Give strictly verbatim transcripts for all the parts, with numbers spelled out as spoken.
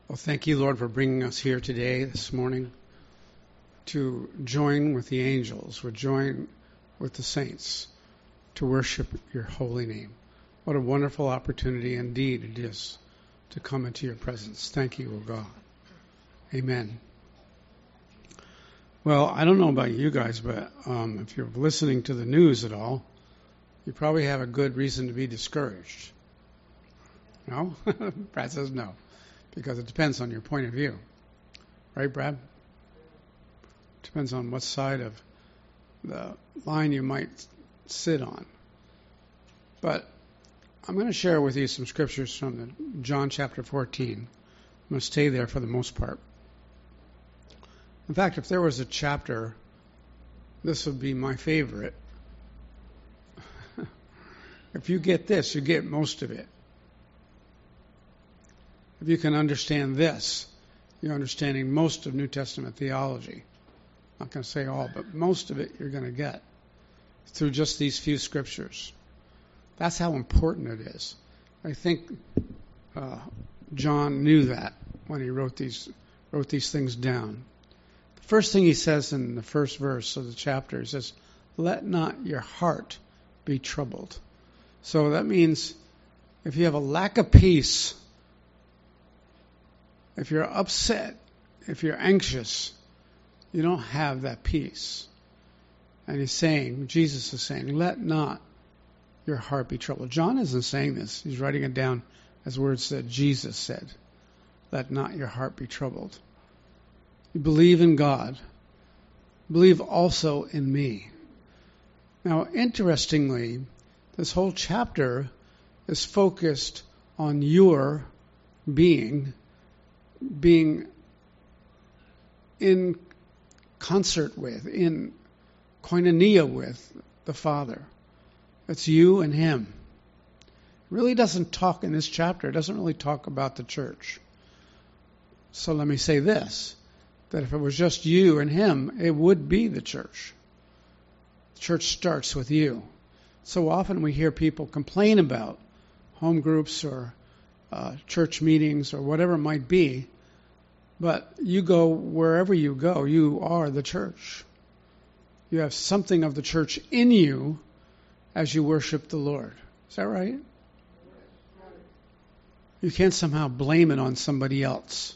Well, thank you, Lord, for bringing us here today, this morning, to join with the angels, or join with the saints, to worship your holy name. What a wonderful opportunity indeed it is to come into your presence. Thank you, O God. Amen. Well, I don't know about you guys, but um, if you're listening to the news at all, you probably have a good reason to be discouraged. No? Brad says no. Because it depends on your point of view. Right, Brad? Depends on what side of the line you might sit on. But I'm going to share with you some scriptures from the John chapter fourteen. I'm going to stay there for the most part. In fact, if there was a chapter, this would be my favorite. If you get this, you get most of it. If you can understand this, you're understanding most of New Testament theology. I'm not going to say all, but most of it you're going to get through just these few scriptures. That's how important it is. I think uh, John knew that when he wrote these wrote these things down. The first thing he says in the first verse of the chapter, he says, "Let not your heart be troubled." So that means if you have a lack of peace, if you're upset, if you're anxious, you don't have that peace. And he's saying, Jesus is saying, let not your heart be troubled. John isn't saying this. He's writing it down as words that Jesus said. Let not your heart be troubled. You believe in God. Believe also in me. Now, interestingly, this whole chapter is focused on your being being in concert with, in koinonia with the Father. It's you and Him. It really doesn't talk in this chapter, it doesn't really talk about the church. So let me say this, that if it was just you and Him, it would be the church. The church starts with you. So often we hear people complain about home groups or Uh, church meetings or whatever it might be, but you go wherever you go, you are the church. You have something of the church in you as you worship the Lord. Is that right? You can't somehow blame it on somebody else.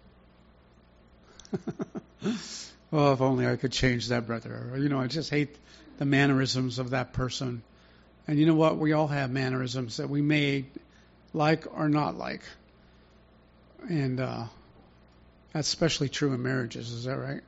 Well, if only I could change that, brother. You know, I just hate the mannerisms of that person. And you know what? We all have mannerisms that we may like or not like. And uh, that's especially true in marriages, is that right?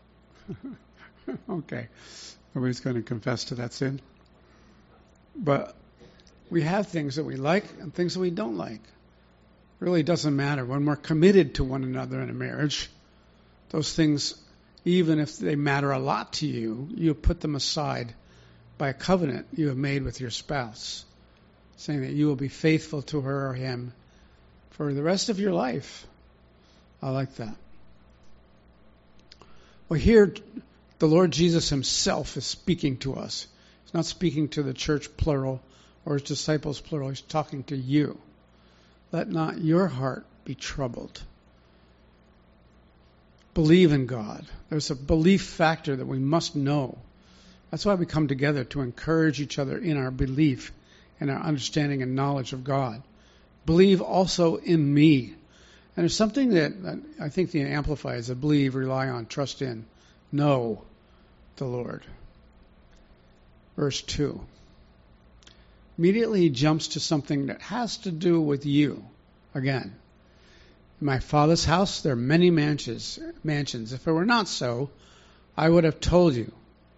Okay. Nobody's going to confess to that sin. But we have things that we like and things that we don't like. It really doesn't matter. When we're committed to one another in a marriage, those things, even if they matter a lot to you, you put them aside by a covenant you have made with your spouse, saying that you will be faithful to her or him for the rest of your life. I like that. Well, here the Lord Jesus Himself is speaking to us. He's not speaking to the church plural or His disciples plural. He's talking to you. Let not your heart be troubled. Believe in God. There's a belief factor that we must know. That's why we come together, to encourage each other in our belief and our understanding and knowledge of God. Believe also in me. And there's something that I think the Amplifiers that believe, rely on, trust in, know the Lord. Verse two. Immediately he jumps to something that has to do with you. Again, in my Father's house there are many mansions. mansions. If it were not so, I would have told you.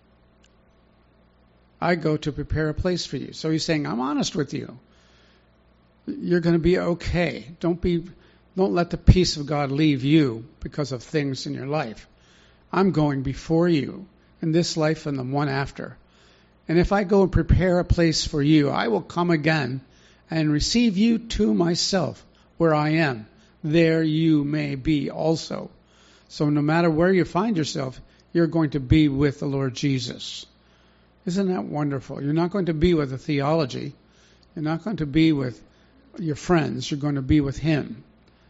I go to prepare a place for you. So he's saying, I'm honest with you. You're going to be okay. Don't be, don't let the peace of God leave you because of things in your life. I'm going before you in this life and the one after. And if I go and prepare a place for you, I will come again and receive you to myself where I am. There you may be also. So no matter where you find yourself, you're going to be with the Lord Jesus. Isn't that wonderful? You're not going to be with a theology. You're not going to be with your friends. You're going to be with Him.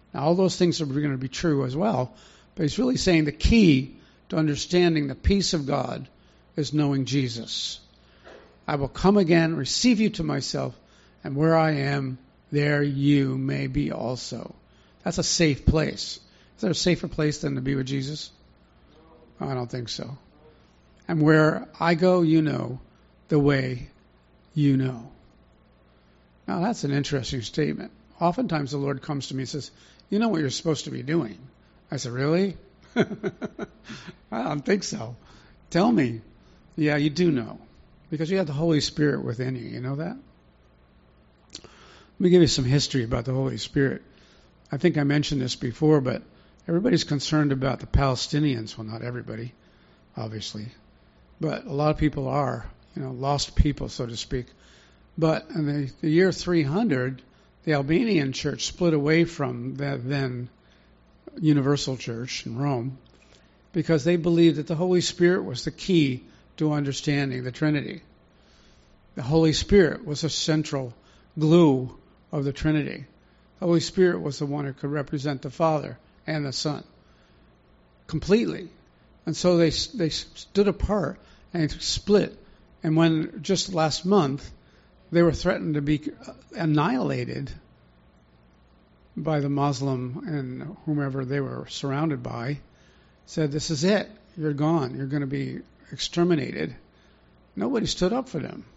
Now, all those things are going to be true as well, but he's really saying the key to understanding the peace of God is knowing Jesus. I will come again, receive you to myself, and where I am, there you may be also. That's a safe place. Is there a safer place than to be with Jesus? I don't think so. And where I go, you know, the way you know. Now, that's an interesting statement. Oftentimes the Lord comes to me and says, you know what you're supposed to be doing. I said, really? I don't think so. Tell me. Yeah, you do know. Because you have the Holy Spirit within you. You know that? Let me give you some history about the Holy Spirit. I think I mentioned this before, but everybody's concerned about the Palestinians. Well, not everybody, obviously. But a lot of people are, you know, lost people, so to speak. But in the, the year three hundred, the Albanian church split away from the then Universal Church in Rome because they believed that the Holy Spirit was the key to understanding the Trinity. The Holy Spirit was a central glue of the Trinity. The Holy Spirit was the one who could represent the Father and the Son completely. And so they they stood apart and split. And when just last month they were threatened to be annihilated by the Muslim and whomever they were surrounded by, said, this is it. You're gone. You're going to be exterminated. Nobody stood up for them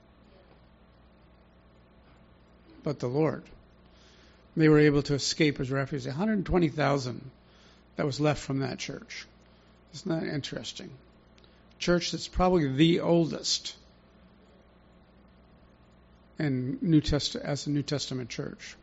but the Lord. They were able to escape as refugees. one hundred twenty thousand that was left from that church. Isn't that interesting? Church that's probably the oldest in New Test- as a New Testament church.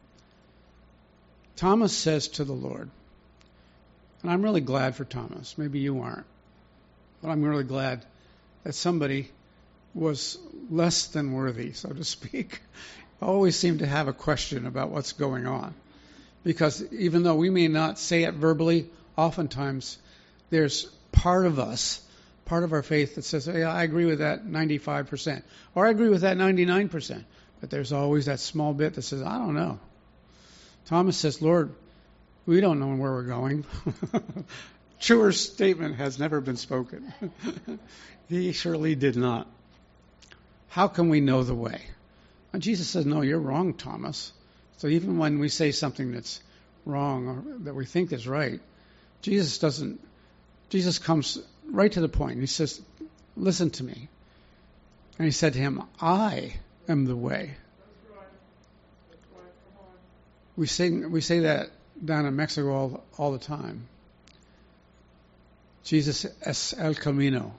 Thomas says to the Lord, and I'm really glad for Thomas. Maybe you aren't. But I'm really glad that somebody was less than worthy, so to speak, always seemed to have a question about what's going on. Because even though we may not say it verbally, oftentimes there's part of us, part of our faith that says, yeah, I agree with that ninety-five percent. Or I agree with that ninety-nine percent. But there's always that small bit that says, I don't know. Thomas says, Lord, we don't know where we're going. Truer statement has never been spoken. He surely did not. How can we know the way? And Jesus says, no, you're wrong, Thomas. So even when we say something that's wrong or that we think is right, Jesus doesn't, Jesus comes right to the point. He says, listen to me. And he said to him, I am the way. We sing, we say that down in Mexico all, all the time. Jesus es el camino.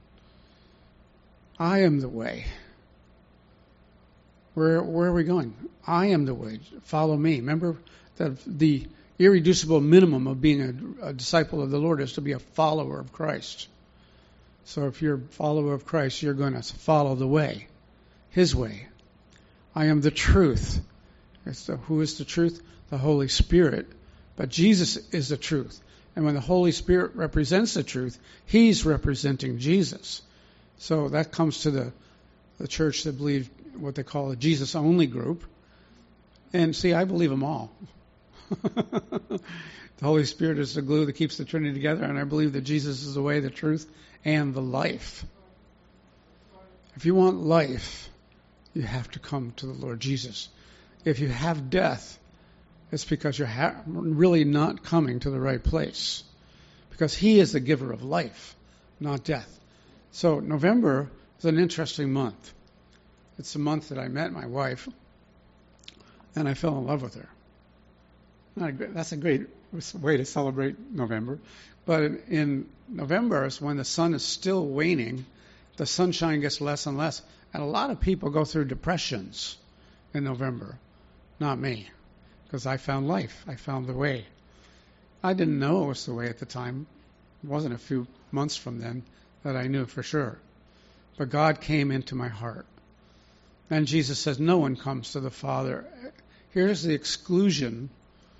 I am the way. Where where are we going? I am the way. Follow me. Remember that the irreducible minimum of being a, a disciple of the Lord is to be a follower of Christ. So if you're a follower of Christ, you're going to follow the way, His way. I am the truth. It's the, who is the truth? The Holy Spirit. But Jesus is the truth. And when the Holy Spirit represents the truth, He's representing Jesus. So that comes to the, the church that believe what they call a Jesus-only group. And see, I believe them all. The Holy Spirit is the glue that keeps the Trinity together, and I believe that Jesus is the way, the truth, and the life. If you want life, you have to come to the Lord Jesus. If you have death, it's because you're ha- really not coming to the right place. Because He is the giver of life, not death. So November is an interesting month. It's the month that I met my wife, and I fell in love with her. Not a great, that's a great way to celebrate November. But in, in November is when the sun is still waning, the sunshine gets less and less. And a lot of people go through depressions in November. Not me, because I found life. I found the way. I didn't know it was the way at the time. It wasn't a few months from then that I knew for sure. But God came into my heart. And Jesus says, no one comes to the Father. Here's the exclusion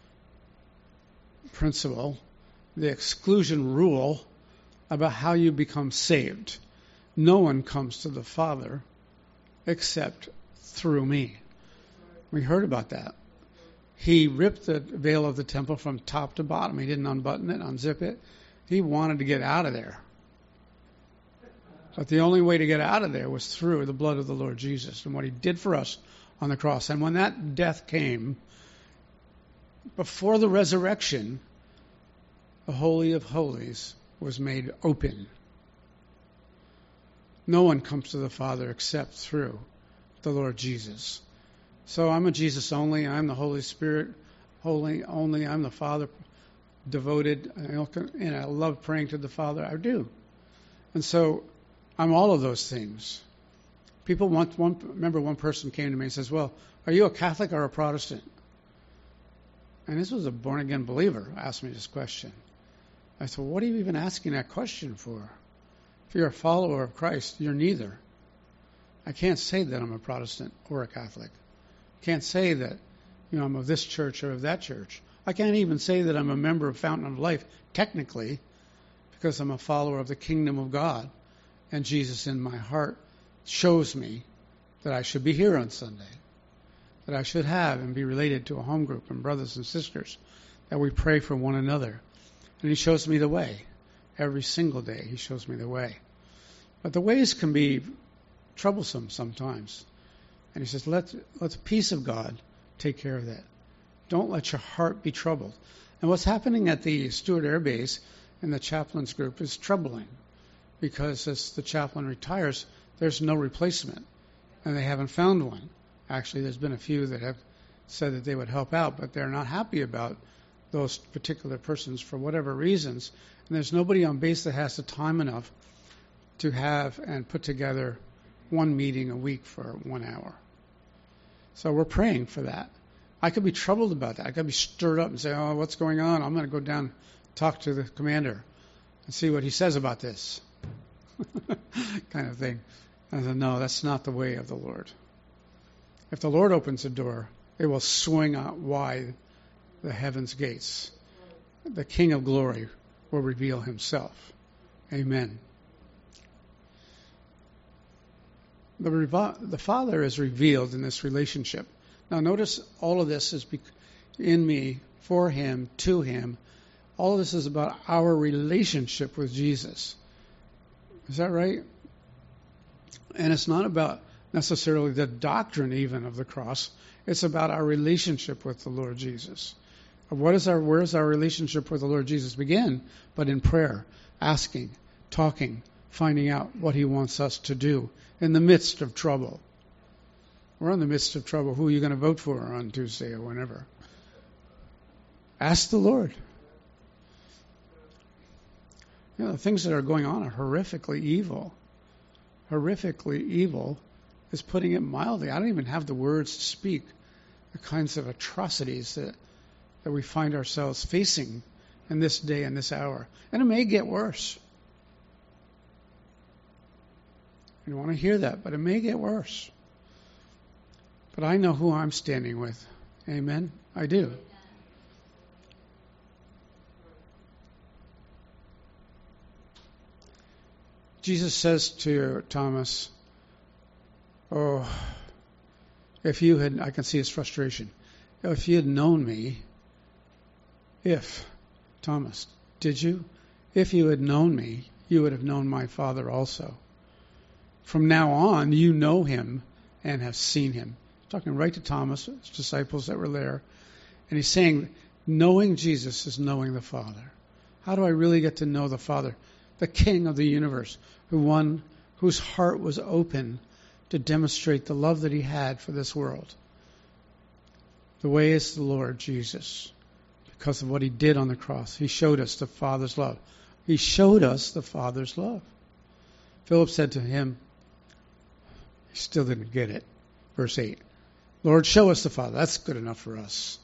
principle, the exclusion rule about how you become saved. No one comes to the Father except through me. We heard about that. He ripped the veil of the temple from top to bottom. He didn't unbutton it, unzip it. He wanted to get out of there. But the only way to get out of there was through the blood of the Lord Jesus and what he did for us on the cross. And when that death came, before the resurrection, the Holy of Holies was made open. No one comes to the Father except through the Lord Jesus. So I'm a Jesus only. I'm the Holy Spirit holy only. I'm the Father devoted. And I love praying to the Father. I do. And so I'm all of those things. People want one. Remember, one person came to me and says, "Well, are you a Catholic or a Protestant?" And this was a born-again believer who asked me this question. I said, well, "What are you even asking that question for? If you're a follower of Christ, you're neither. I can't say that I'm a Protestant or a Catholic. I can't say that, you know, I'm of this church or of that church. I can't even say that I'm a member of Fountain of Life, technically, because I'm a follower of the kingdom of God. And Jesus in my heart shows me that I should be here on Sunday, that I should have and be related to a home group and brothers and sisters, that we pray for one another. And he shows me the way. Every single day he shows me the way. But the ways can be troublesome sometimes. And he says, let, let the peace of God take care of that. Don't let your heart be troubled. And what's happening at the Stewart Air Base in the chaplains group is troubling, because as the chaplain retires, there's no replacement, and they haven't found one. Actually, there's been a few that have said that they would help out, but they're not happy about those particular persons for whatever reasons. And there's nobody on base that has the time enough to have and put together one meeting a week for one hour. So we're praying for that. I could be troubled about that. I could be stirred up and say, oh, what's going on? I'm going to go down and talk to the commander and see what he says about this. kind of thing. I said, no, that's not the way of the Lord. If the Lord opens a door, it will swing out wide the heaven's gates. The King of glory will reveal himself. Amen. The, revo- the Father is revealed in this relationship. Now notice all of this is bec- in me, for him, to him. All of this is about our relationship with Jesus. Is that right? And it's not about necessarily the doctrine even of the cross. It's about our relationship with the Lord Jesus. What is our, where does our relationship with the Lord Jesus begin? But in prayer, asking, talking, finding out what he wants us to do in the midst of trouble. We're in the midst of trouble. Who are you going to vote for on Tuesday or whenever? Ask the Lord. You know, the things that are going on are horrifically evil. Horrifically evil is putting it mildly. I don't even have the words to speak the kinds of atrocities that that we find ourselves facing in this day and this hour. And it may get worse. I don't want to hear that, but it may get worse. But I know who I'm standing with. Amen? I do. Jesus says to Thomas, oh, if you had, I can see his frustration. If you had known me, if, Thomas, did you? If you had known me, you would have known my Father also. From now on, you know him and have seen him. Talking right to Thomas, his disciples that were there. And he's saying, knowing Jesus is knowing the Father. How do I really get to know the Father? The King of the universe, who one whose heart was open to demonstrate the love that he had for this world. The way is the Lord Jesus. Because of what he did on the cross. He showed us the Father's love. He showed us the Father's love. Philip said to him, he still didn't get it. Verse eight. Lord, show us the Father. That's good enough for us.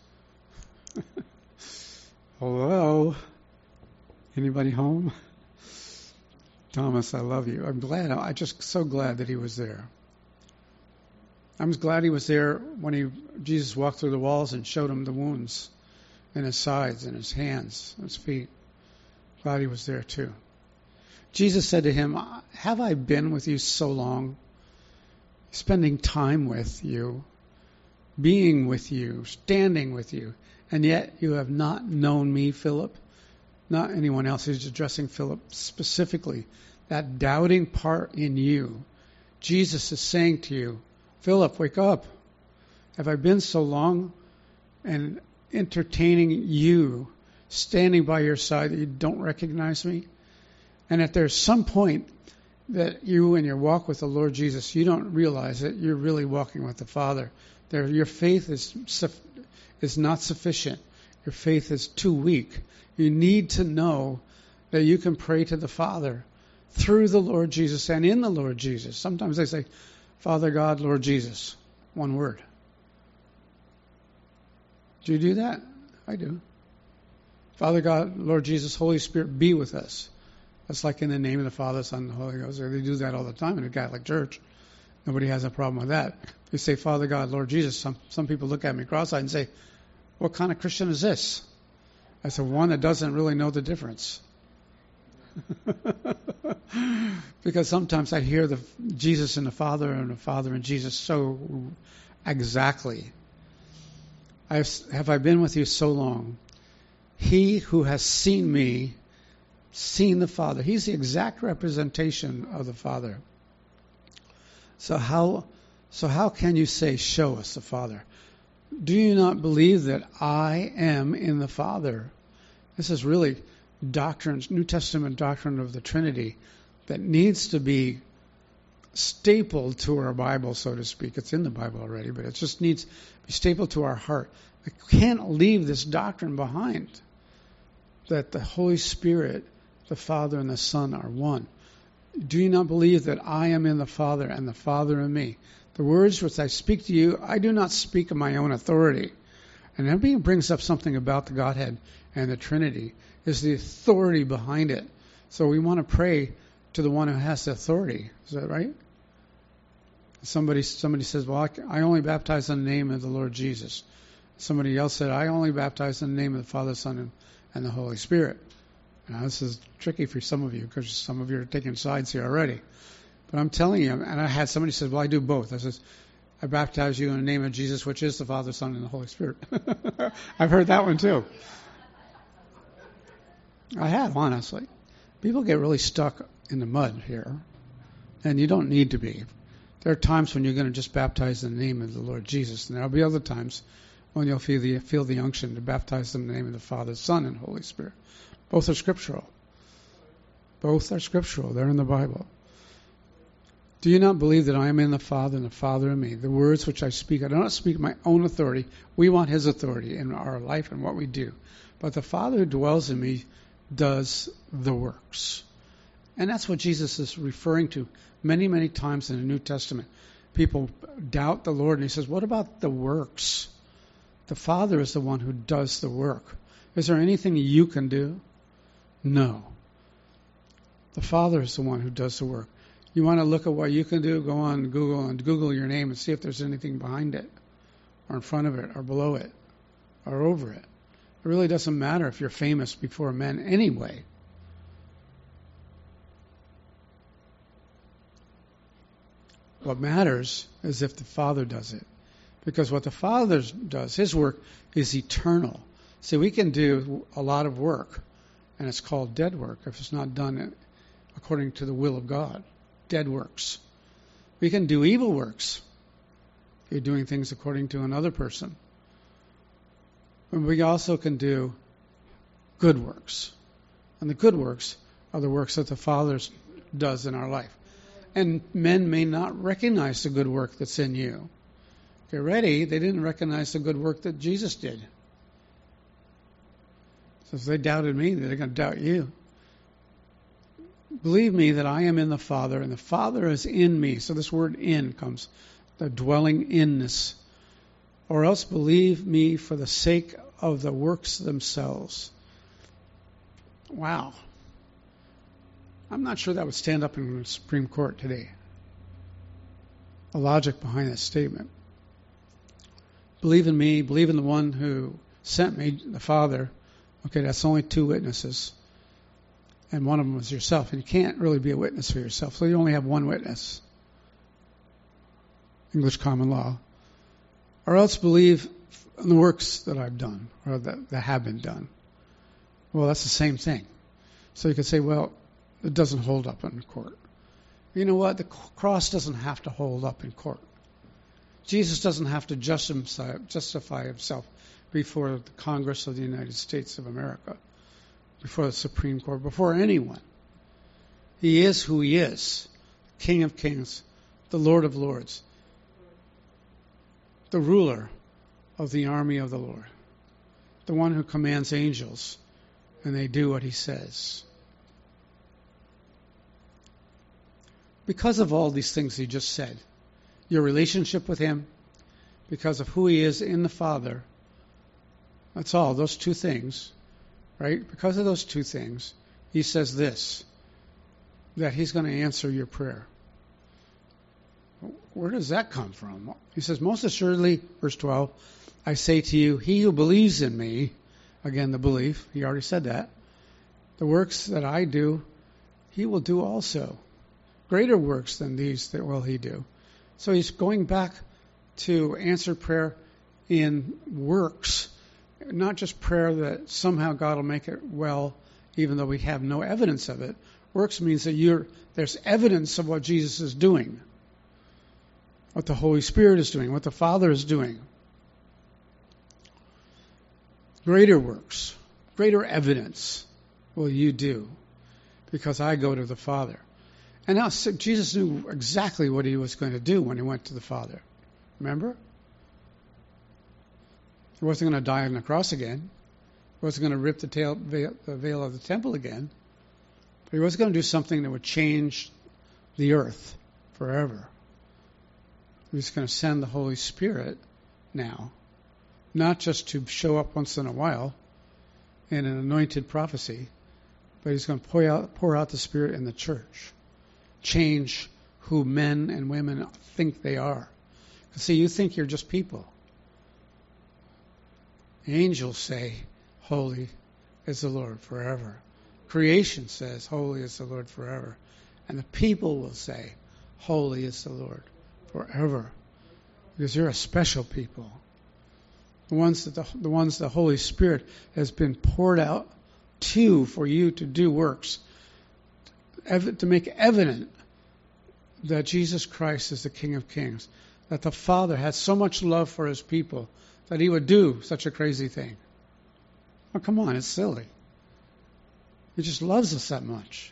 Hello? Anybody home? Thomas, I love you. I'm glad. I'm just so glad that he was there. I'm glad he was there when he Jesus walked through the walls and showed him the wounds in his sides, in his hands, his feet. Glad he was there too. Jesus said to him, have I been with you so long, spending time with you, being with you, standing with you, and yet you have not known me, Philip. Not anyone else. He's addressing Philip specifically. That doubting part in you. Jesus is saying to you, Philip, wake up. Have I been so long and entertaining you, standing by your side, that you don't recognize me? And if there's some point that you in your walk with the Lord Jesus, you don't realize that you're really walking with the Father. There, your faith is is not sufficient. Your faith is too weak. You need to know that you can pray to the Father through the Lord Jesus and in the Lord Jesus. Sometimes they say, Father God, Lord Jesus. One word. Do you do that? I do. Father God, Lord Jesus, Holy Spirit, be with us. That's like in the name of the Father, Son, and the Holy Ghost. They do that all the time in a Catholic church. Nobody has a problem with that. They say, Father God, Lord Jesus. Some some people look at me cross-eyed and say, what kind of Christian is this? I said, one that doesn't really know the difference. Because sometimes I hear the Jesus and the Father and the Father and Jesus so exactly. I've, have I been with you so long? He who has seen me, seen the Father. He's the exact representation of the Father. So how, so how can you say, show us the Father? Do you not believe that I am in the Father? This is really doctrine, New Testament doctrine of the Trinity that needs to be stapled to our Bible, so to speak. It's in the Bible already, but it just needs to be stapled to our heart. We can't leave this doctrine behind, that the Holy Spirit, the Father, and the Son are one. Do you not believe that I am in the Father and the Father in me? The words which I speak to you, I do not speak of my own authority. And that brings up something about the Godhead and the Trinity, is the authority behind it. So we want to pray to the one who has the authority. Is that right? Somebody somebody says, well, I only baptize in the name of the Lord Jesus. Somebody else said, I only baptize in the name of the Father, Son, and, and the Holy Spirit. Now, this is tricky for some of you because some of you are taking sides here already. But I'm telling you, and I had somebody said, well, I do both. I says, I baptize you in the name of Jesus, which is the Father, Son, and the Holy Spirit. I've heard that one too. I have, honestly. People get really stuck in the mud here, and you don't need to be. There are times when you're going to just baptize in the name of the Lord Jesus, and there will be other times when you'll feel the, feel the unction to baptize in the name of the Father, Son, and Holy Spirit. Both are scriptural. Both are scriptural. They're in the Bible. Do you not believe that I am in the Father and the Father in me? The words which I speak, I do not speak my own authority. We want His authority in our life and what we do. But the Father who dwells in me does the works. And that's what Jesus is referring to many, many times in the New Testament. People doubt the Lord, and He says, what about the works? The Father is the one who does the work. Is there anything you can do? No. The Father is the one who does the work. You want to look at what you can do? Go on Google and Google your name and see if there's anything behind it, or in front of it, or below it, or over it. It really doesn't matter if you're famous before men anyway. What matters is if the Father does it. Because what the Father does, His work, is eternal. See, we can do a lot of work, and it's called dead work if it's not done according to the will of God. Dead works. We can do evil works. You're doing things according to another person. And we also can do good works. And the good works are the works that the Father does in our life. And men may not recognize the good work that's in you. Get ready, they didn't recognize the good work that Jesus did. So if they doubted me, they're going to doubt you. Believe me that I am in the Father, and the Father is in me. So this word in comes, the dwelling inness. Or else believe me for the sake of the works themselves. Wow. I'm not sure that would stand up in the Supreme Court today. The logic behind that statement. Believe in me, believe in the one who sent me, the Father. Okay, that's only two witnesses. And one of them was yourself. And you can't really be a witness for yourself. So you only have one witness. English common law. or else believe in the works that I've done, or that, that have been done. Well, that's the same thing. So you could say, well, it doesn't hold up in court. You know what? The cross doesn't have to hold up in court. Jesus doesn't have to justify himself before the Congress of the United States of America, before the Supreme Court, before anyone. He is who he is, King of Kings, the Lord of Lords, the ruler of the army of the Lord, the one who commands angels, and they do what he says. Because of all these things he just said, your relationship with him, because of who he is in the Father, that's all, those two things, right? Because of those two things, he says this, that he's going to answer your prayer. Where does that come from? He says, most assuredly, verse twelve, I say to you, he who believes in me, again, the belief, he already said that, the works that I do, he will do also. Greater works than these that will he do. So he's going back to answer prayer in works, not just prayer that somehow God will make it well, even though we have no evidence of it. Works means that you're, there's evidence of what Jesus is doing, what the Holy Spirit is doing, what the Father is doing. Greater works, greater evidence will you do, because I go to the Father. And now Jesus knew exactly what he was going to do when he went to the Father. Remember? He wasn't going to die on the cross again. He wasn't going to rip the, tail, veil, the veil of the temple again. But he was going to do something that would change the earth forever. He was going to send the Holy Spirit now, not just to show up once in a while in an anointed prophecy, but he's going to pour out, pour out the Spirit in the church. Change who men and women think they are. See, you think you're just people. The angels say, holy is the Lord forever. Creation says, holy is the Lord forever. And the people will say, holy is the Lord forever. Because you're a special people. The ones that the, the ones the Holy Spirit has been poured out to for you to do works, to make evident that Jesus Christ is the King of Kings, that the Father had so much love for his people that he would do such a crazy thing. Oh, come on, it's silly. He just loves us that much.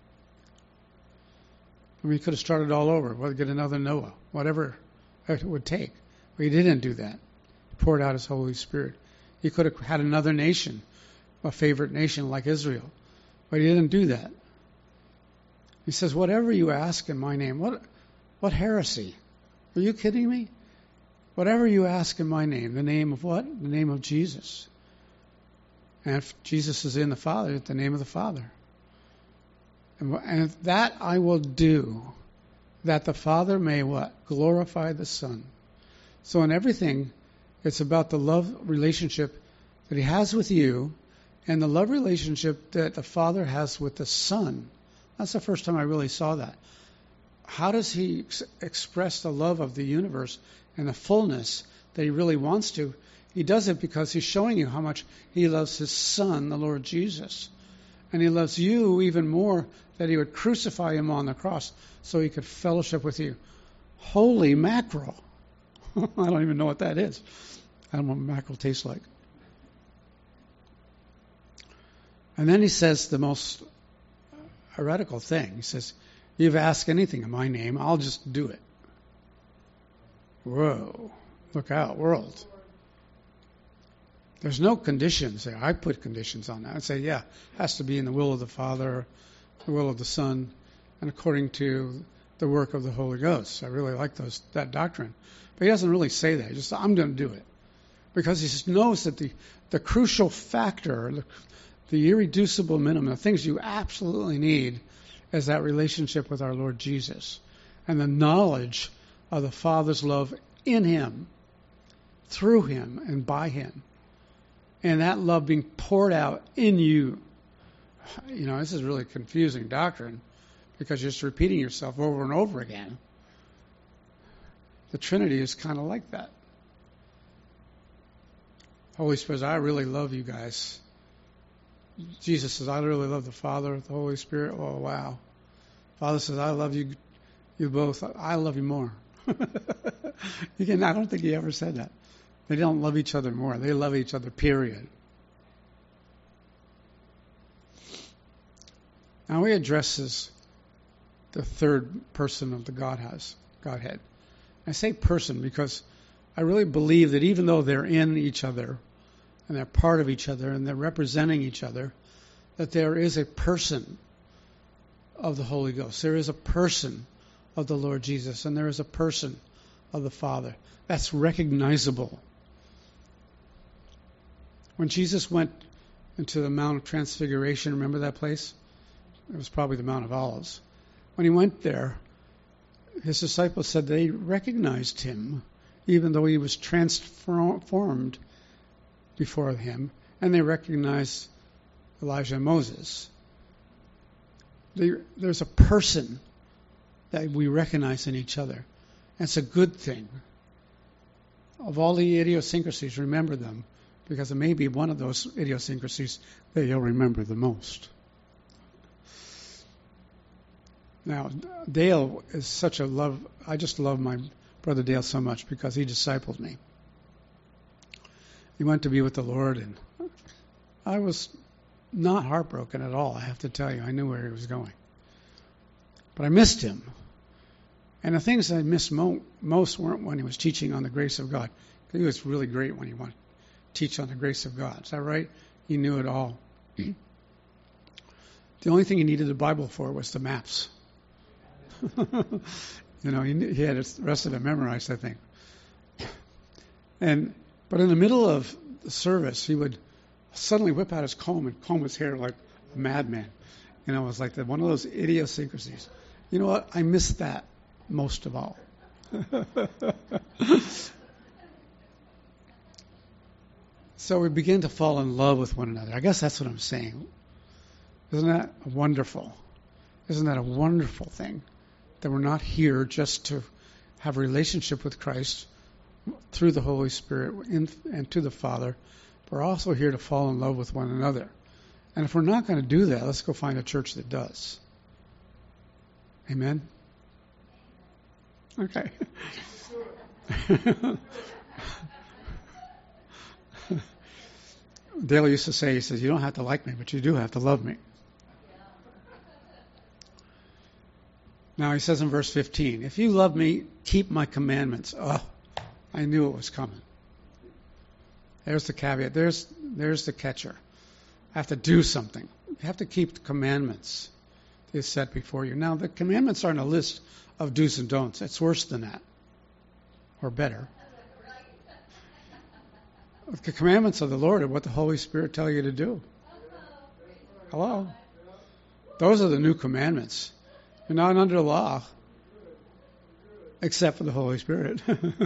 I mean, he could have started all over, well, get another Noah, whatever it would take. But he didn't do that. He poured out his Holy Spirit. He could have had another nation, a favorite nation like Israel. But he didn't do that. He says, whatever you ask in my name, what what heresy? Are you kidding me? Whatever you ask in my name, the name of what? The name of Jesus. And if Jesus is in the Father, the name of the Father. And, and that I will do, that the Father may what? Glorify the Son. So in everything, it's about the love relationship that he has with you and the love relationship that the Father has with the Son. That's the first time I really saw that. How does he ex- express the love of the universe and the fullness that he really wants to? He does it because he's showing you how much he loves his Son, the Lord Jesus. And he loves you even more, that he would crucify him on the cross so he could fellowship with you. Holy mackerel. I don't even know what that is. I don't know what mackerel tastes like. And then he says the most heretical thing. He says, you've asked anything in my name, I'll just do it. Whoa. Look out, world. There's no conditions there. I put conditions on that. I say, yeah, it has to be in the will of the Father, the will of the Son, and according to the work of the Holy Ghost. I really like those that doctrine. But he doesn't really say that. He just, I'm going to do it. Because he just knows that the, the crucial factor, the, the irreducible minimum, the things you absolutely need, is that relationship with our Lord Jesus. And the knowledge of the Father's love in him, through him, and by him. And that love being poured out in you. You know, this is really confusing doctrine because you're just repeating yourself over and over again. The Trinity is kind of like that. Holy Spirit says, I really love you guys. Jesus says, I really love the Father, the Holy Spirit. Oh, wow. Father says, I love you, you both. I love you more. Again, I don't think he ever said that. They don't love each other more. They love each other, period. Now he addresses the third person of the Godhouse, Godhead. I say person because I really believe that even though they're in each other and they're part of each other and they're representing each other, that there is a person of the Holy Ghost. There is a person of the Lord Jesus, and there is a person of the Father. That's recognizable. When Jesus went into the Mount of Transfiguration, remember that place? It was probably the Mount of Olives. When he went there, his disciples said they recognized him, even though he was transformed before him, and they recognized Elijah and Moses. They, there's a person that we recognize in each other. That's a good thing. Of all the idiosyncrasies, remember them, because it may be one of those idiosyncrasies that you'll remember the most. Now, Dale is such a love. I just love my brother Dale so much because he discipled me. He went to be with the Lord, and I was not heartbroken at all, I have to tell you. I knew where he was going. But I missed him. And the things I missed mo- most weren't when he was teaching on the grace of God. He was really great when he wanted to teach on the grace of God. Is that right? He knew it all. The only thing he needed the Bible for was the maps. You know, he, he had the rest of it memorized, I think. And but in the middle of the service, he would suddenly whip out his comb and comb his hair like a madman. You know, it was like the, one of those idiosyncrasies. You know what? I missed that most of all. So we begin to fall in love with one another. I guess that's what I'm saying. Isn't that wonderful? Isn't that a wonderful thing? That we're not here just to have a relationship with Christ through the Holy Spirit in, and to the Father. We're also here to fall in love with one another. And if we're not going to do that, let's go find a church that does. Amen? Okay. Dale used to say, he says, you don't have to like me, but you do have to love me. Now he says in verse fifteen, if you love me, keep my commandments. Oh, I knew it was coming. There's the caveat. There's, there's the catcher. I have to do something. You have to keep the commandments they set before you. Now, the commandments aren't a list of do's and don'ts. It's worse than that, or better. The commandments of the Lord are what the Holy Spirit tells you to do. Hello? Those are the new commandments. You're not under law, except for the Holy Spirit.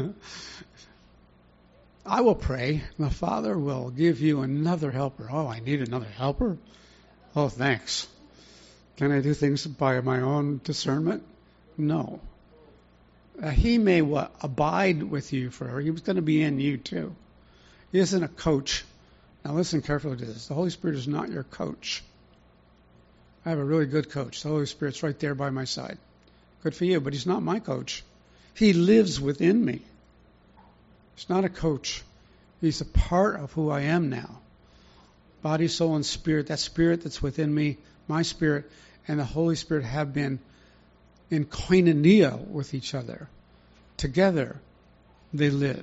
I will pray. The Father will give you another helper. Oh, I need another helper? Oh, thanks. Can I do things by my own discernment? No. Uh, he may what, abide with you forever. He was going to be in you too. He isn't a coach. Now listen carefully to this. The Holy Spirit is not your coach. I have a really good coach. The Holy Spirit's right there by my side. Good for you, but he's not my coach. He lives within me. He's not a coach. He's a part of who I am now. Body, soul, and spirit. That spirit that's within me, my spirit, and the Holy Spirit have been in koinonia with each other. Together, they live.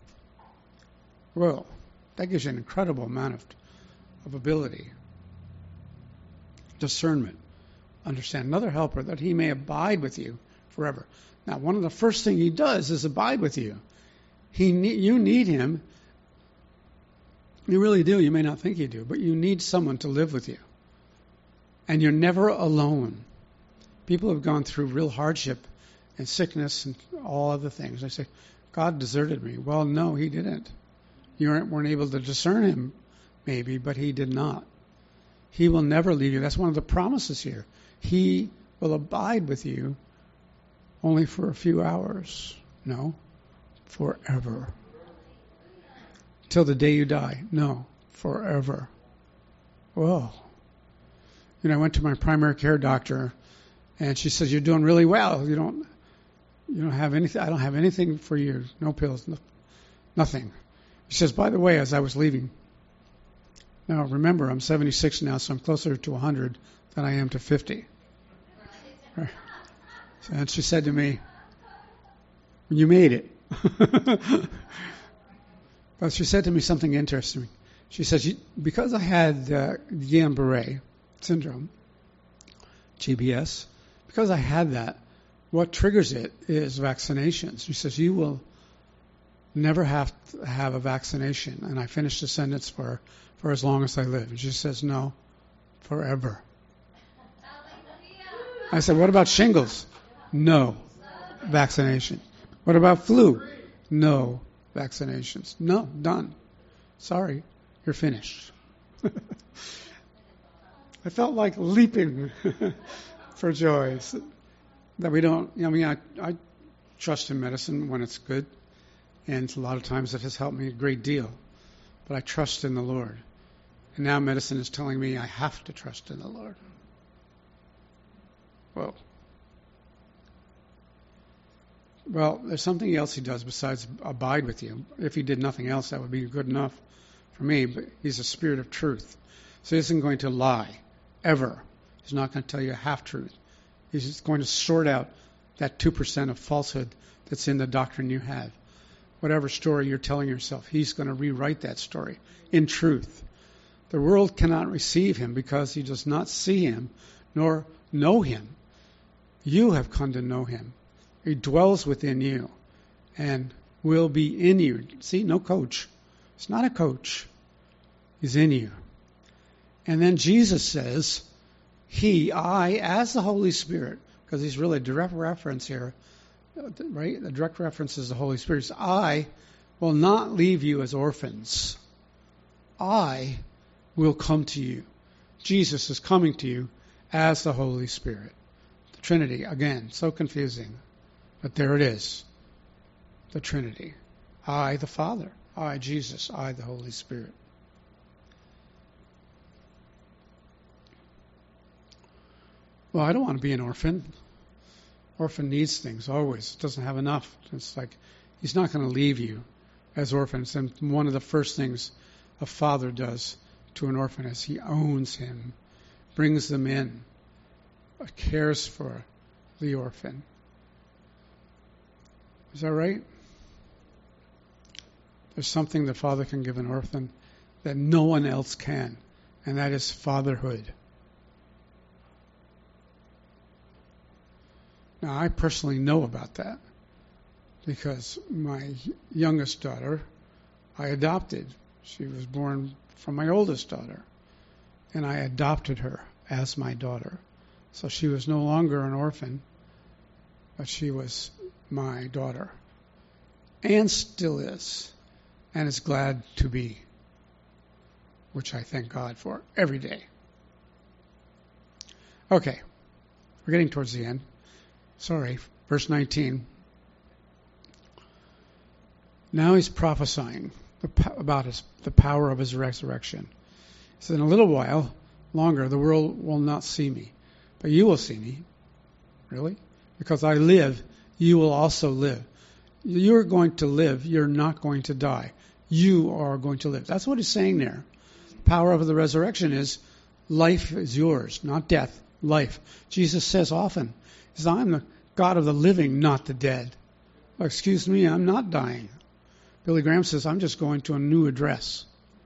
Well, that gives you an incredible amount of, of ability. Discernment. Understand. Another helper, that he may abide with you forever. Now, one of the first things he does is abide with you. He, you need him. You really do. You may not think you do, but you need someone to live with you. And you're never alone. People have gone through real hardship and sickness and all other things. They say, God deserted me. Well, no, he didn't. You weren't able to discern him, maybe, but he did not. He will never leave you. That's one of the promises here. He will abide with you only for a few hours. No, forever. till the day you die. No, forever. Whoa. You know, I went to my primary care doctor, and she says, "You're doing really well. You don't, you don't have anything. I don't have anything for you. No pills, no, nothing." She says, "By the way, as I was leaving, now remember, I'm seventy-six now, so I'm closer to one hundred than I am to fifty." And she said to me, "You made it." But she said to me something interesting. She says, "Because I had uh, Guillain-Barré syndrome, G B S, because I had that, what triggers it is vaccinations." She says, "You will never have to have a vaccination." And I finished the sentence for her, "for as long as I live." And she says, "No, forever." I said, "What about shingles?" "No vaccination." "What about flu?" "No vaccinations." "No, done. Sorry, you're finished." I felt like leaping for joy that we don't, I mean, I, I trust in medicine when it's good, and a lot of times it has helped me a great deal, but I trust in the Lord. And now medicine is telling me I have to trust in the Lord. Whoa. Well, there's something else he does besides abide with you. If he did nothing else, that would be good enough for me, but he's a spirit of truth. So he isn't going to lie, ever. He's not going to tell you a half-truth. He's just going to sort out that two percent of falsehood that's in the doctrine you have. Whatever story you're telling yourself, he's going to rewrite that story in truth. The world cannot receive him because he does not see him nor know him. You have come to know him. He dwells within you and will be in you. See, no coach. It's not a coach. He's in you. And then Jesus says, he, I, as the Holy Spirit, because he's really a direct reference here, right? The direct reference is the Holy Spirit. So I will not leave you as orphans. I will come to you. Jesus is coming to you as the Holy Spirit. The Trinity, again, so confusing. But there it is. The Trinity. I, the Father. I, Jesus. I, the Holy Spirit. Well, I don't want to be an orphan. Orphan needs things, always. Doesn't have enough. It's like, he's not going to leave you as orphans. And one of the first things a father does to an orphan is he owns him, brings them in, cares for the orphan. Is that right? There's something the father can give an orphan that no one else can, and that is fatherhood. Now, I personally know about that because my youngest daughter, I adopted. She was born from my oldest daughter, and I adopted her as my daughter. So she was no longer an orphan, but she was my daughter, and still is, and is glad to be, which I thank God for every day. Okay, we're getting towards the end. Sorry, verse nineteen. Now he's prophesying about his, the power of his resurrection. He said, in a little while longer, the world will not see me, but you will see me. Really? Because I live, you will also live. You're going to live. You're not going to die. You are going to live. That's what he's saying there. The power of the resurrection is life is yours, not death. Life. Jesus says often, he says, I'm the God of the living, not the dead. Oh, excuse me, I'm not dying. Billy Graham says, I'm just going to a new address.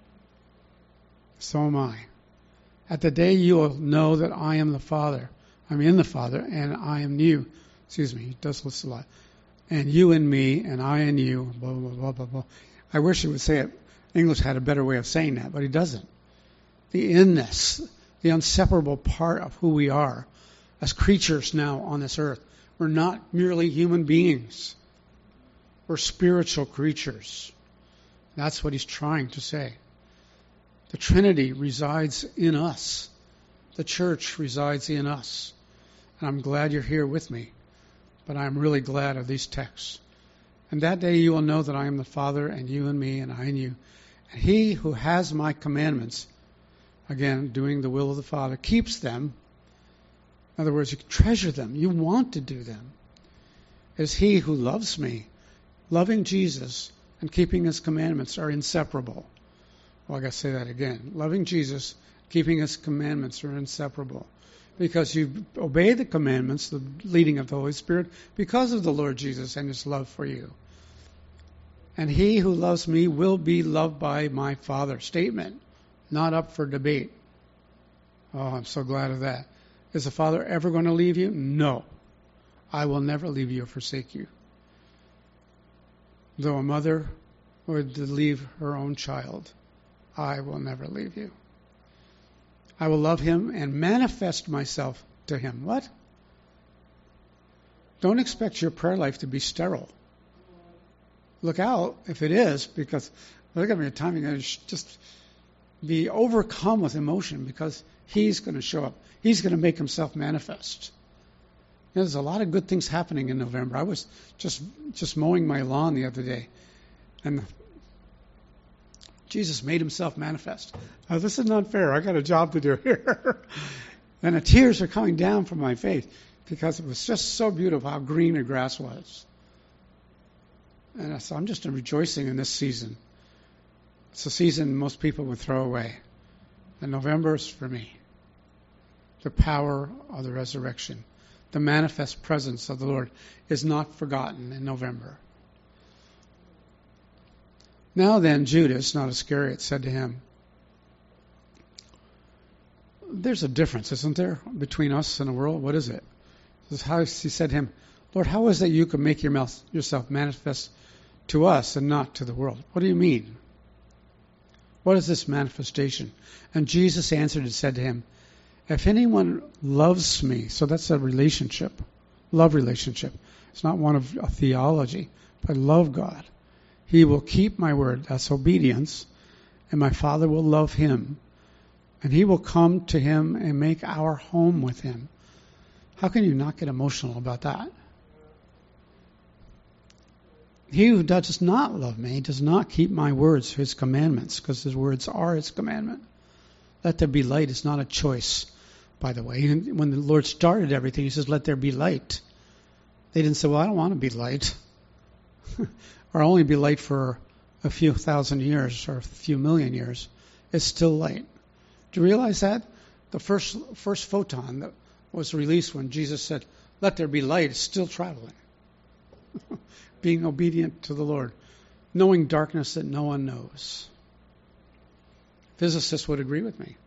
So am I. At the day you will know that I am the Father. I'm in the Father, and I am you. Excuse me, he does list a lot. And you and me, and I and you, blah, blah, blah, blah, blah. I wish he would say it. English had a better way of saying that, but he doesn't. The inness, the inseparable part of who we are as creatures now on this earth. We're not merely human beings. We're spiritual creatures. That's what he's trying to say. The Trinity resides in us. The church resides in us. And I'm glad you're here with me. But I'm really glad of these texts. And that day you will know that I am the Father, and you and me, and I and you. He who has my commandments, again, doing the will of the Father, keeps them. In other words, you treasure them. You want to do them. Is he who loves me. Loving Jesus and keeping his commandments are inseparable. Well, I got to say that again. Loving Jesus, keeping his commandments are inseparable. Because you obey the commandments, the leading of the Holy Spirit, because of the Lord Jesus and his love for you. And he who loves me will be loved by my Father. Statement, not up for debate. Oh, I'm so glad of that. Is the Father ever going to leave you? No. I will never leave you or forsake you. Though a mother would leave her own child, I will never leave you. I will love him and manifest myself to him. What? Don't expect your prayer life to be sterile. Look out if it is, because look at me at time, you're going to just be overcome with emotion because he's going to show up. He's going to make himself manifest. There's a lot of good things happening in November. I was just just mowing my lawn the other day, and Jesus made himself manifest. Now, this is not fair. I got a job to do here. And the tears are coming down from my face because it was just so beautiful how green the grass was. And so I'm just rejoicing in this season. It's a season most people would throw away. And November is for me. The power of the resurrection. The manifest presence of the Lord is not forgotten in November. Now then, Judas, not Iscariot, said to him, there's a difference, isn't there, between us and the world? What is it? This is how he said to him, Lord, how is it you can make your mouth, yourself manifest to us and not to the world? What do you mean? What is this manifestation? And Jesus answered and said to him, if anyone loves me, so that's a relationship, love relationship. It's not one of a theology, but love God. He will keep my word, that's obedience, and my Father will love him, and he will come to him and make our home with him. How can you not get emotional about that? He who does not love me does not keep my words, his commandments, because his words are his commandment. Let there be light is not a choice, by the way. When the Lord started everything, he says, let there be light. They didn't say, well, I don't want to be light. Or only be light for a few thousand years or a few million years. It's still light. Do you realize that? The first first photon that was released when Jesus said, let there be light, is still traveling. Being obedient to the Lord. Knowing darkness that no one knows. Physicists would agree with me.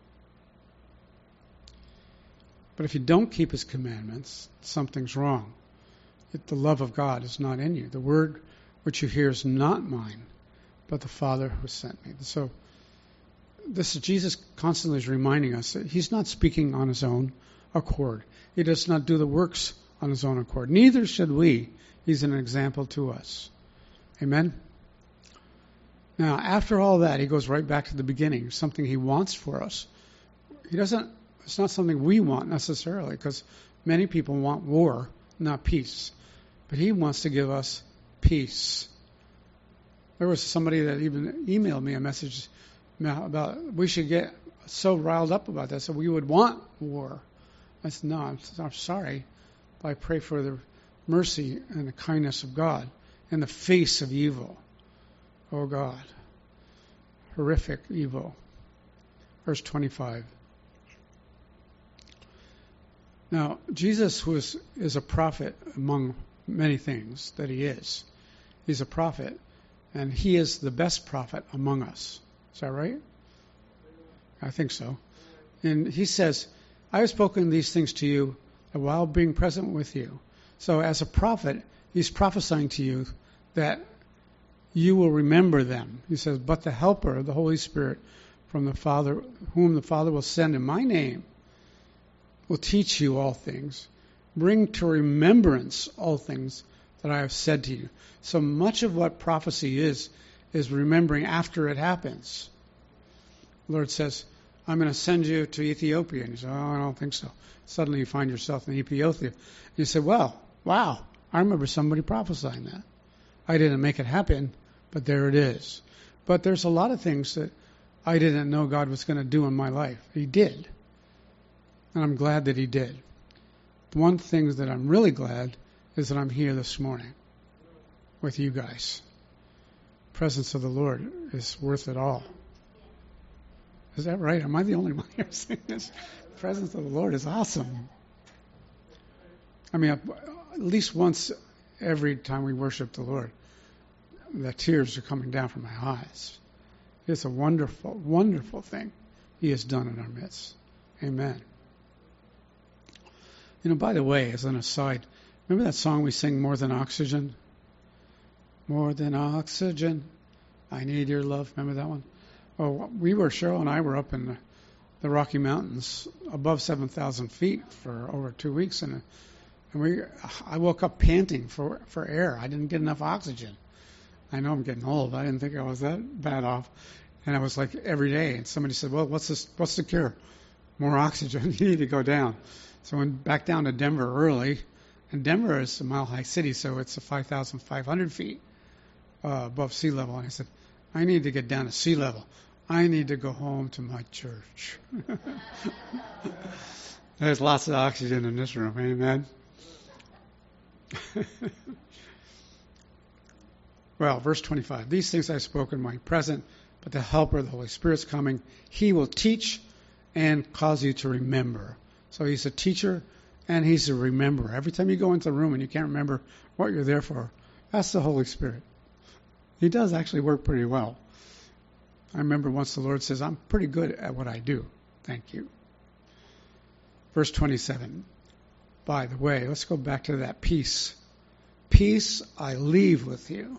But if you don't keep his commandments, something's wrong. If the love of God is not in you. The word which you hear is not mine, but the Father who sent me. So this is Jesus constantly is reminding us that he's not speaking on his own accord. He does not do the works on his own accord. Neither should we. He's an example to us. Amen? Now, after all that, he goes right back to the beginning, something he wants for us. He doesn't, it's not something we want necessarily, because many people want war, not peace. But he wants to give us peace. There was somebody that even emailed me a message about we should get so riled up about that, so we would want war. I said, no, I'm, I'm sorry, but I pray for the mercy and the kindness of God in the face of evil. Oh God, horrific evil. Verse twenty-five. Now, Jesus was is a prophet among many things that he is. He's a prophet, and he is the best prophet among us. Is that right? I think so. And he says, I have spoken these things to you while being present with you. So as a prophet, he's prophesying to you that you will remember them. He says, but the Helper, the Holy Spirit, from the Father, whom the Father will send in my name, will teach you all things, bring to remembrance all things that I have said to you. So much of what prophecy is, is remembering after it happens. The Lord says, I'm going to send you to Ethiopia. And you say, oh, I don't think so. Suddenly you find yourself in Ethiopia. And you say, well, wow, I remember somebody prophesying that. I didn't make it happen, but there it is. But there's a lot of things that I didn't know God was going to do in my life. He did. And I'm glad that he did. One thing that I'm really glad is that I'm here this morning with you guys. The presence of the Lord is worth it all. Is that right? Am I the only one here saying this? The presence of the Lord is awesome. I mean, at least once every time we worship the Lord, the tears are coming down from my eyes. It's a wonderful, wonderful thing he has done in our midst. Amen. You know, by the way, as an aside, remember that song we sing, More Than Oxygen? More than oxygen, I need your love. Remember that one? Oh, we were, Cheryl and I were up in the, the Rocky Mountains above seven thousand feet for over two weeks. And, and we, I woke up panting for, for air. I didn't get enough oxygen. I know I'm getting old. I didn't think I was that bad off. And I was like every day. And somebody said, well, what's this, what's the cure? More oxygen. You need to go down. So I went back down to Denver early. And Denver is a mile-high city, so it's five thousand five hundred feet uh, above sea level. And I said, I need to get down to sea level. I need to go home to my church. There's lots of oxygen in this room. Amen. Well, verse twenty-five. These things I spoke in my present, but the Helper, the Holy Spirit's coming. He will teach and cause you to remember. So he's a teacher and he's a rememberer. Every time you go into the room and you can't remember what you're there for, that's the Holy Spirit. He does actually work pretty well. I remember once the Lord says, I'm pretty good at what I do. Thank you. Verse twenty-seven. By the way, let's go back to that peace. Peace I leave with you.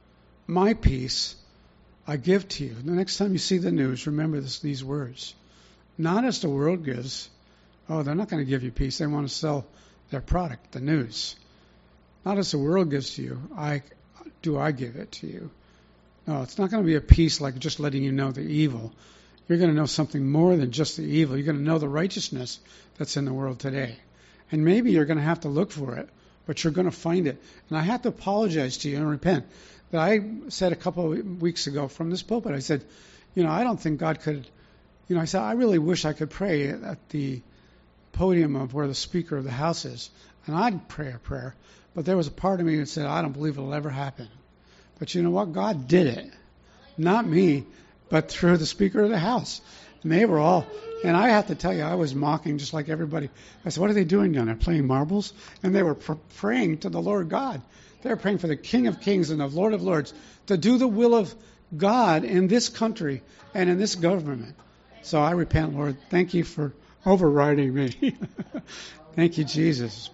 My peace I give to you. The next time you see the news, remember this, these words. Not as the world gives. Oh, they're not going to give you peace. They want to sell their product, the news. Not as the world gives to you, I do I give it to you. No, it's not going to be a peace like just letting you know the evil. You're going to know something more than just the evil. You're going to know the righteousness that's in the world today. And maybe you're going to have to look for it, but you're going to find it. And I have to apologize to you and repent that I said a couple of weeks ago from this pulpit, I said, you know, I don't think God could, you know, I said, I really wish I could pray at the podium of where the Speaker of the House is. And I'd pray a prayer. But there was a part of me that said, I don't believe it'll ever happen. But you know what? God did it. Not me, but through the Speaker of the House. And they were all, and I have to tell you, I was mocking just like everybody. I said, what are they doing down there? Playing marbles? And they were pr- praying to the Lord God. They were praying for the King of Kings and the Lord of Lords to do the will of God in this country and in this government. So I repent, Lord. Thank you for overriding me. Thank you, Jesus.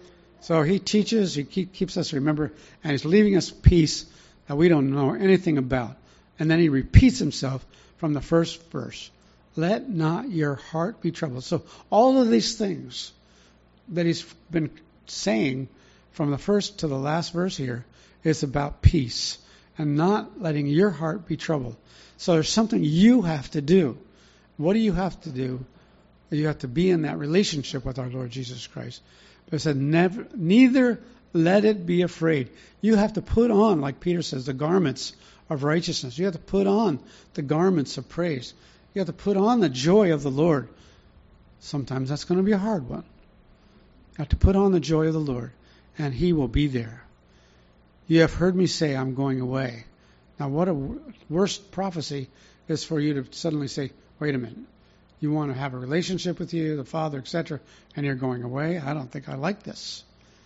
So he teaches, he keep, keeps us remember, and he's leaving us peace that we don't know anything about. And then he repeats himself from the first verse. Let not your heart be troubled. So all of these things that he's been saying from the first to the last verse here is about peace and not letting your heart be troubled. So there's something you have to do. What do you have to do? You have to be in that relationship with our Lord Jesus Christ. But it said, never, neither let it be afraid. You have to put on, like Peter says, the garments of righteousness. You have to put on the garments of praise. You have to put on the joy of the Lord. Sometimes that's going to be a hard one. You have to put on the joy of the Lord, and he will be there. You have heard me say, I'm going away. Now, what a worst prophecy is for you to suddenly say, wait a minute. You want to have a relationship with you, the Father, et cetera, and you're going away? I don't think I like this.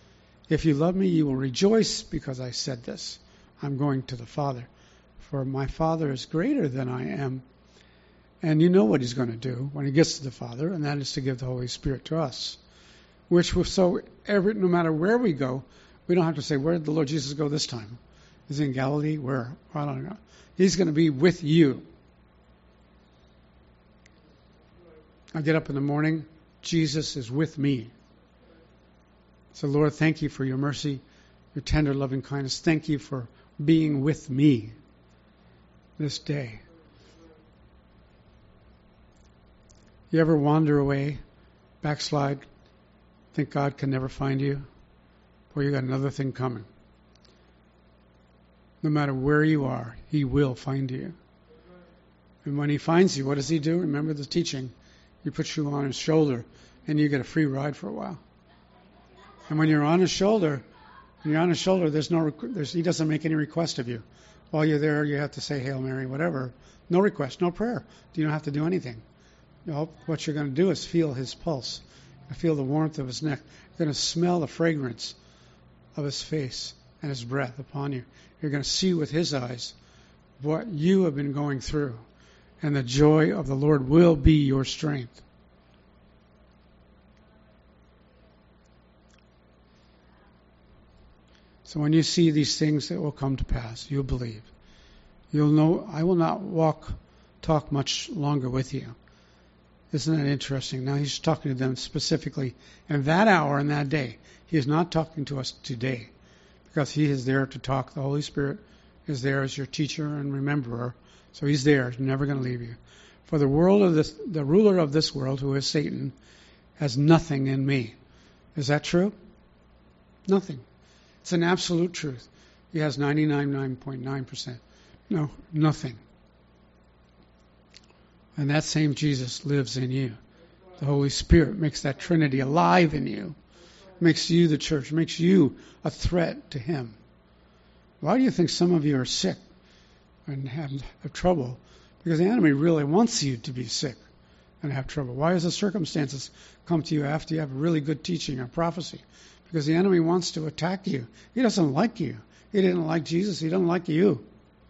If you love me, you will rejoice because I said this. I'm going to the Father. For my Father is greater than I am. And you know what he's going to do when he gets to the Father, and that is to give the Holy Spirit to us. Which will, so every, no matter where we go, we don't have to say, where did the Lord Jesus go this time? Is he in Galilee? Where? I don't know. He's going to be with you. I get up in the morning, Jesus is with me. So, Lord, thank you for your mercy, your tender loving kindness. Thank you for being with me this day. You ever wander away, backslide, think God can never find you? Well, you got another thing coming. No matter where you are, He will find you. And when He finds you, what does He do? Remember the teaching. He puts you on His shoulder, and you get a free ride for a while. And when you're on His shoulder, when you're on His shoulder, there's no, there's, He doesn't make any request of you. While you're there, you have to say Hail Mary, whatever. No request, no prayer. You don't have to do anything. You know, what you're going to do is feel His pulse, feel the warmth of His neck. You're going to smell the fragrance of His face and His breath upon you. You're going to see with His eyes what you have been going through. And the joy of the Lord will be your strength. So when you see these things that will come to pass, you'll believe. You'll know, I will not walk, talk much longer with you. Isn't that interesting? Now He's talking to them specifically in that hour and that day. He is not talking to us today because He is there to talk. The Holy Spirit is there as your teacher and rememberer. So He's there. He's never going to leave you. For the world of this, the ruler of this world, who is Satan, has nothing in me. Is that true? Nothing. It's an absolute truth. He has ninety-nine point nine percent. No, nothing. And that same Jesus lives in you. The Holy Spirit makes that Trinity alive in you. Makes you the church. Makes you a threat to Him. Why do you think some of you are sick and have, have trouble? Because the enemy really wants you to be sick and have trouble. Why does the circumstances come to you after you have a really good teaching or prophecy? Because the enemy wants to attack you. He doesn't like you. He didn't like Jesus. He doesn't like you.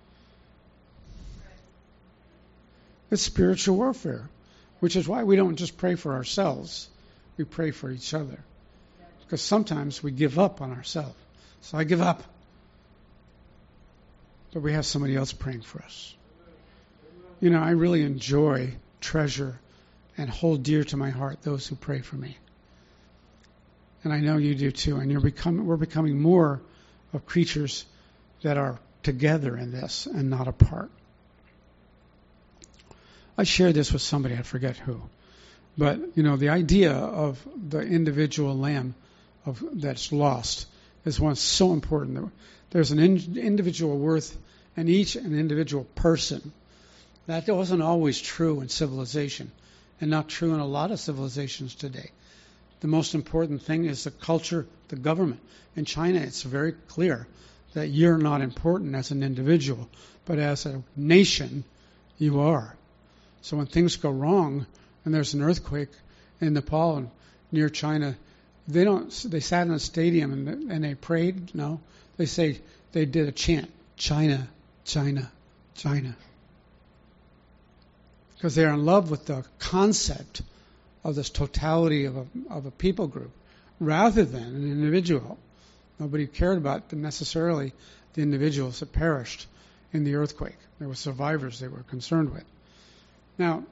It's spiritual warfare, which is why we don't just pray for ourselves. We pray for each other. Because sometimes we give up on ourselves. So I give up. But we have somebody else praying for us. You know, I really enjoy, treasure, and hold dear to my heart those who pray for me. And I know you do too. And you're becoming, we're becoming more of creatures that are together in this and not apart. I shared this with somebody, I forget who. But, you know, the idea of the individual lamb of that's lost is one so important. There's an in, individual worth in each an individual person. That wasn't always true in civilization and not true in a lot of civilizations today. The most important thing is the culture, the government. In China, it's very clear that you're not important as an individual, but as a nation, you are. So when things go wrong, and there's an earthquake in Nepal and near China, they don't. They sat in a stadium and, and they prayed. No, they say they did a chant: China, China, China, because they're in love with the concept of this totality of a, of a people group rather than an individual. Nobody cared about the necessarily the individuals that perished in the earthquake. There were survivors they were concerned with. Now,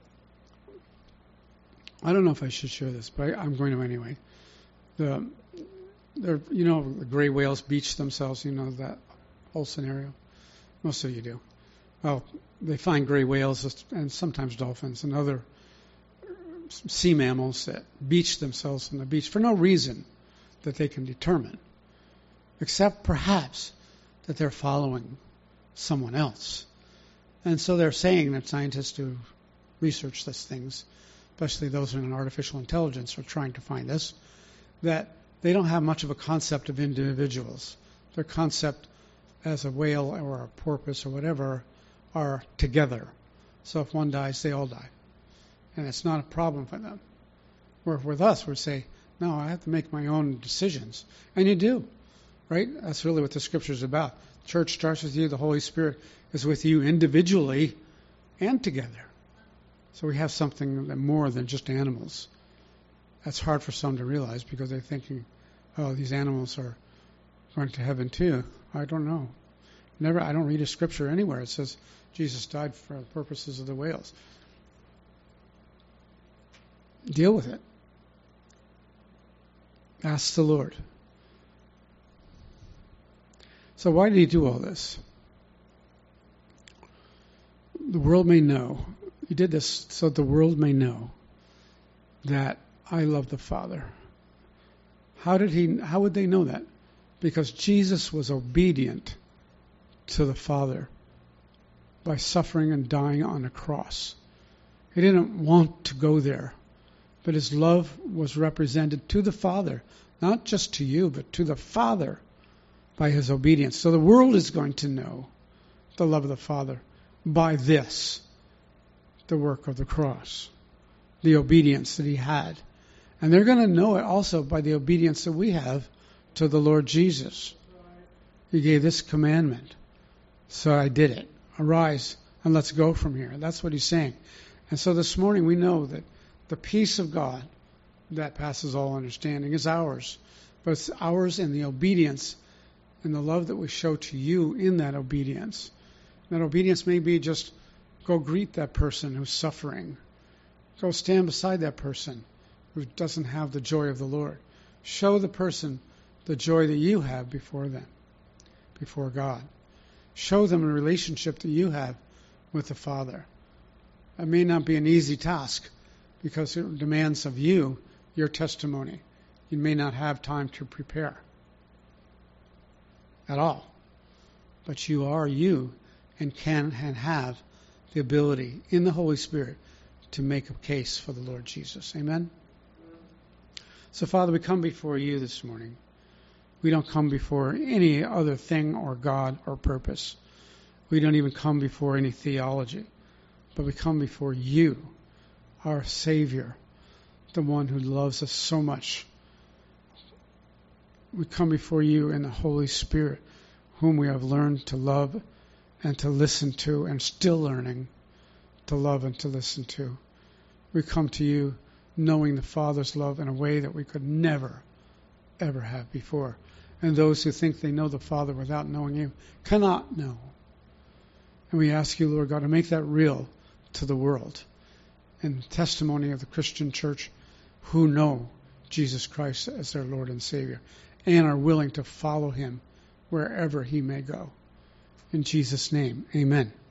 I don't know if I should share this, but I, I'm going to anyway. The, you know, the gray whales beach themselves. You know that whole scenario. Most of you do. Well, they find gray whales and sometimes dolphins and other sea mammals that beach themselves on the beach for no reason that they can determine, except perhaps that they're following someone else. And so they're saying that scientists who research these things, especially those in artificial intelligence, are trying to find this, that they don't have much of a concept of individuals. Their concept as a whale or a porpoise or whatever are together. So if one dies, they all die. And it's not a problem for them. Where with us, we say, no, I have to make my own decisions. And you do, right? That's really what the Scripture is about. Church starts with you. The Holy Spirit is with you individually and together. So we have something more than just animals. That's hard for some to realize because they're thinking, oh, these animals are going to heaven too. I don't know. Never. I don't read a Scripture anywhere. It says Jesus died for the purposes of the whales. Deal with it. Ask the Lord. So why did He do all this? The world may know. He did this so the world may know that I love the Father. How did he? How would they know that? Because Jesus was obedient to the Father by suffering and dying on a cross. He didn't want to go there, but his love was represented to the Father, not just to you, but to the Father by his obedience. So the world is going to know the love of the Father by this, the work of the cross, the obedience that he had. And they're going to know it also by the obedience that we have to the Lord Jesus. He gave this commandment, so I did it. Arise and let's go from here. That's what he's saying. And so this morning we know that the peace of God that passes all understanding is ours. But it's ours in the obedience and the love that we show to you in that obedience. That obedience may be just go greet that person who's suffering. Go stand beside that person who doesn't have the joy of the Lord. Show the person the joy that you have before them, before God. Show them a relationship that you have with the Father. It may not be an easy task because it demands of you your testimony. You may not have time to prepare at all. But you are you and can and have the ability in the Holy Spirit to make a case for the Lord Jesus. Amen? So, Father, we come before you this morning. We don't come before any other thing or God or purpose. We don't even come before any theology. But we come before you, our Savior, the one who loves us so much. We come before you in the Holy Spirit, whom we have learned to love and to listen to, and still learning to love and to listen to. We come to you knowing the Father's love in a way that we could never, ever have before. And those who think they know the Father without knowing you cannot know. And we ask you, Lord God, to make that real to the world and testimony of the Christian church who know Jesus Christ as their Lord and Savior and are willing to follow him wherever he may go. In Jesus' name, amen.